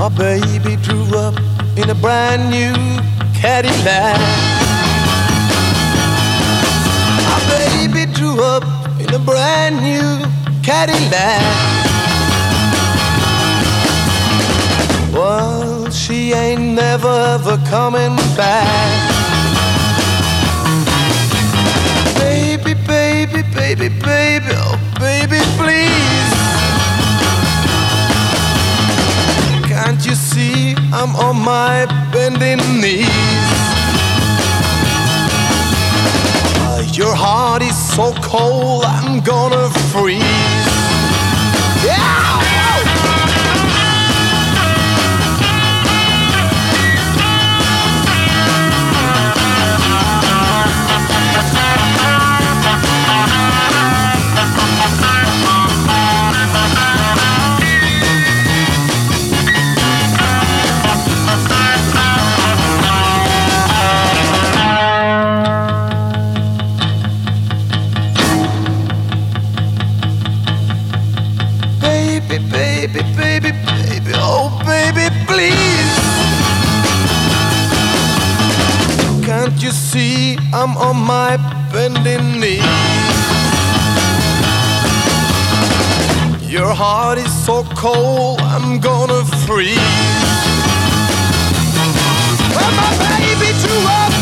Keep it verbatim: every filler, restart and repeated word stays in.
My baby drew up in a brand new Cadillac. My baby drew up in a brand new Cadillac. Well, she ain't never ever coming back. Baby, baby, baby, baby, oh baby, please. Can't you see I'm on my bending knees? Uh, your heart is so cold, I'm gonna freeze. Yeah! Baby, baby, baby, oh baby, please. Can't you see I'm on my bending knee? Your heart is so cold, I'm gonna freeze. Well, my baby drew up